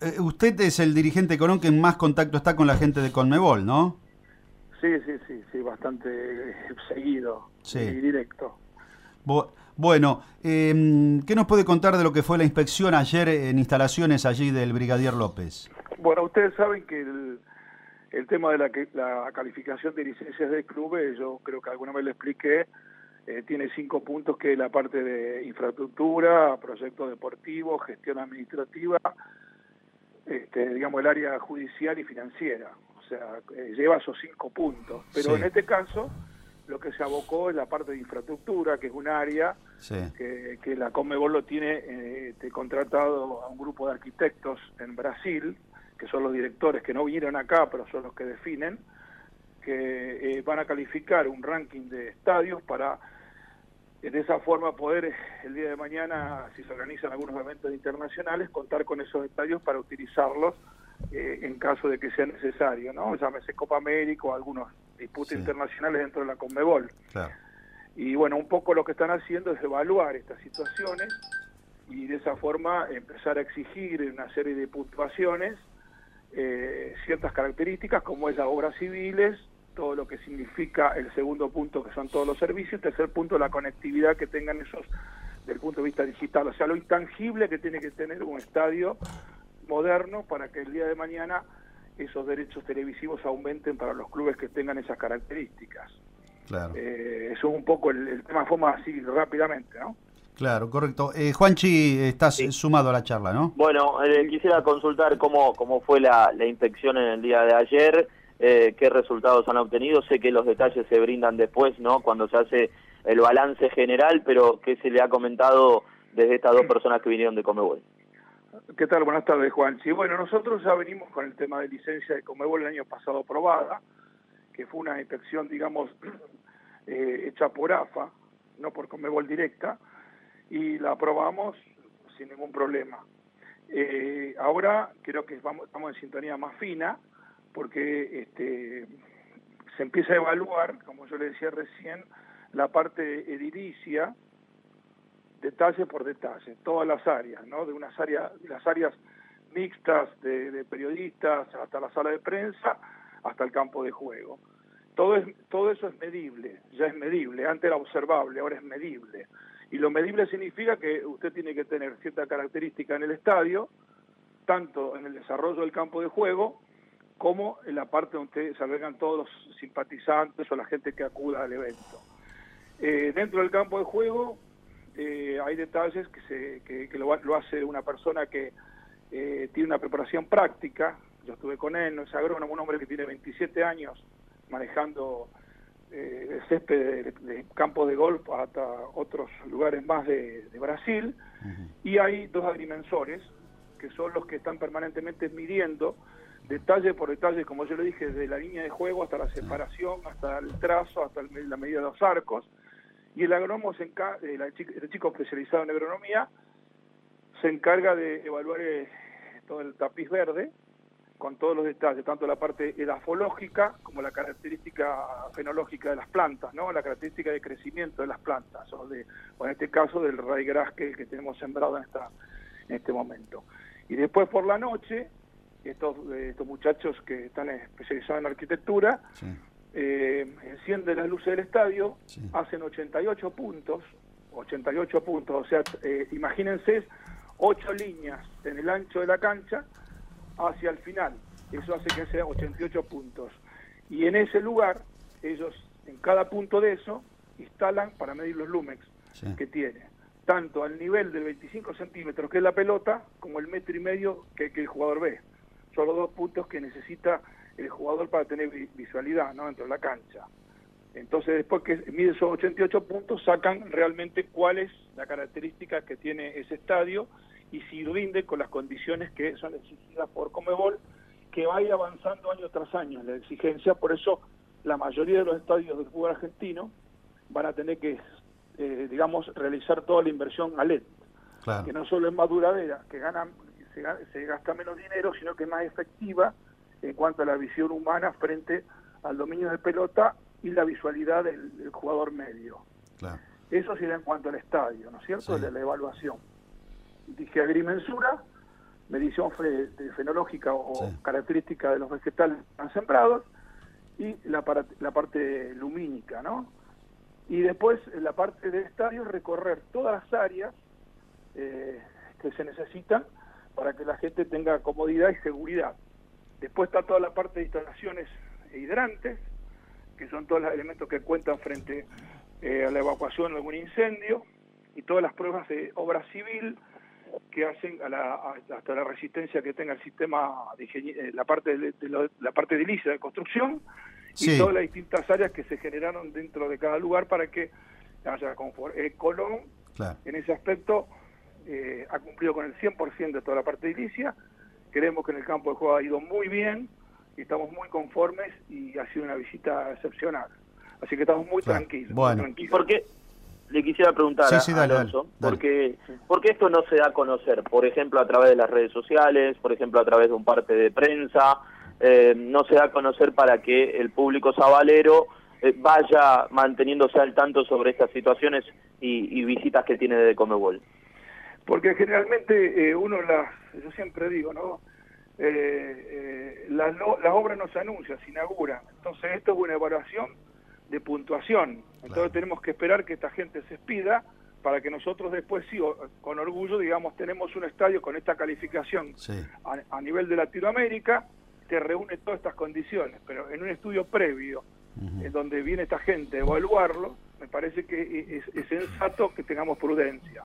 Usted es el dirigente Colón que en más contacto está con la gente de Conmebol, ¿no? Sí, bastante seguido Sí. y directo. Bueno, ¿qué nos puede contar de lo que fue la inspección ayer en instalaciones allí del Brigadier López? Bueno, ustedes saben que el tema de la calificación de licencias de clubes, yo creo que alguna vez le expliqué, tiene 5 puntos, que es la parte de infraestructura, proyectos deportivos, gestión administrativa, digamos el área judicial y financiera. O sea, lleva esos 5 puntos. Pero Sí. en este caso, lo que se abocó es la parte de infraestructura, que es un área Sí. que la Conmebol lo tiene contratado a un grupo de arquitectos en Brasil, que son los directores que no vinieron acá, pero son los que definen, que van a calificar un ranking de estadios para de esa forma poder el día de mañana, si se organizan algunos eventos internacionales, contar con esos estadios para utilizarlos en caso de que sea necesario, ¿no? Llámese Copa América o algunos disputas internacionales dentro de la Conmebol. Claro. Y bueno, un poco lo que están haciendo es evaluar estas situaciones y de esa forma empezar a exigir una serie de puntuaciones ciertas características, como es las obras civiles, todo lo que significa el segundo punto, que son todos los servicios, tercer punto, la conectividad que tengan esos desde el punto de vista digital, o sea, lo intangible que tiene que tener un estadio moderno para que el día de mañana esos derechos televisivos aumenten para los clubes que tengan esas características. Claro. Eso es un poco el tema, forma así rápidamente, ¿no? Claro, correcto. Juanchi, estás sumado a la charla, ¿no? Bueno, quisiera consultar cómo fue la inspección en el día de ayer, qué resultados han obtenido. Sé que los detalles se brindan después, ¿no?, cuando se hace el balance general, pero ¿qué se le ha comentado desde estas 2 personas que vinieron de Conmebol? ¿Qué tal? Buenas tardes, Juan. Sí, bueno, nosotros ya venimos con el tema de licencia de Conmebol el año pasado aprobada, que fue una inspección, digamos, hecha por AFA, no por Conmebol directa, y la aprobamos sin ningún problema. Ahora creo que estamos en sintonía más fina, porque se empieza a evaluar, como yo le decía recién, la parte edilicia, detalle por detalle, todas las áreas, ¿no? De las áreas mixtas de periodistas hasta la sala de prensa, hasta el campo de juego. Todo eso es medible, ya es medible. Antes era observable, ahora es medible. Y lo medible significa que usted tiene que tener cierta característica en el estadio, tanto en el desarrollo del campo de juego, como en la parte donde se albergan todos los simpatizantes o la gente que acuda al evento. Dentro del campo de juego hay detalles que lo hace una persona que tiene una preparación práctica. Yo estuve con él, no es agrónomo, un hombre que tiene 27 años manejando césped de campos de golf hasta otros lugares más de Brasil. Y hay 2 agrimensores que son los que están permanentemente midiendo detalle por detalle, como yo le dije, desde la línea de juego hasta la separación, hasta el trazo, hasta la medida de los arcos. Y el agrónomo, el chico especializado en agronomía, se encarga de evaluar todo el tapiz verde con todos los detalles, tanto la parte edafológica como la característica fenológica de las plantas, ¿no? La característica de crecimiento de las plantas, o en este caso del ryegrass que tenemos sembrado en este momento. Y después por la noche, estos muchachos que están especializados en arquitectura, encienden las luces del estadio, hacen 88 puntos, o sea, imagínense 8 líneas en el ancho de la cancha hacia el final. Eso hace que sean 88 puntos. Y en ese lugar, ellos en cada punto de eso instalan para medir los lúmenes que tiene, tanto al nivel del 25 centímetros que es la pelota, como el 1,5 metros que el jugador ve. Son los 2 puntos que necesita el jugador para tener visualidad, ¿no?, dentro de la cancha. Entonces, después que mide esos 88 puntos, sacan realmente cuál es la característica que tiene ese estadio y si rinde con las condiciones que son exigidas por Conmebol, que vaya avanzando año tras año la exigencia. Por eso la mayoría de los estadios del fútbol argentino van a tener que, digamos, realizar toda la inversión a LED, claro, que no solo es más duradera, que se gasta menos dinero, sino que es más efectiva en cuanto a la visión humana frente al dominio de pelota y la visualidad del jugador medio. Claro. Eso sería en cuanto al estadio, ¿no es cierto?, de la evaluación. Dije agrimensura, medición fenológica o Sí. característica de los vegetales que están sembrados, y la parte lumínica, ¿no? Y después, en la parte del estadio, recorrer todas las áreas que se necesitan para que la gente tenga comodidad y seguridad. Después está toda la parte de instalaciones hidrantes, que son todos los elementos que cuentan frente a la evacuación de algún incendio, y todas las pruebas de obra civil que hacen hasta la resistencia que tenga el sistema de la parte edilicia de construcción, y Sí. todas las distintas áreas que se generaron dentro de cada lugar para que haya confort. Colón, Claro. en ese aspecto, ha cumplido con el 100% de toda la parte edilicia. Creemos que en el campo de juego ha ido muy bien, y estamos muy conformes, y ha sido una visita excepcional. Así que estamos muy Claro. tranquilos. Bueno. Muy ¿Y tranquilos. por qué? Le quisiera preguntar Sí, sí, a dale, Alonso, dale. ¿por qué esto no se da a conocer? Por ejemplo, a través de las redes sociales, por ejemplo, a través de un parte de prensa, no se da a conocer para que el público sabalero vaya manteniéndose al tanto sobre estas situaciones y visitas que tiene de Conmebol. Porque generalmente yo siempre digo, ¿no? La obra no se anuncia, se inaugura. Entonces esto es una evaluación de puntuación. Entonces Claro. tenemos que esperar que esta gente se expida para que nosotros después, sí, con orgullo, digamos, tenemos un estadio con esta calificación Sí. a nivel de Latinoamérica, que reúne todas estas condiciones. Pero en un estudio previo, Ujú. en donde viene esta gente a evaluarlo, me parece que es sensato que tengamos prudencia.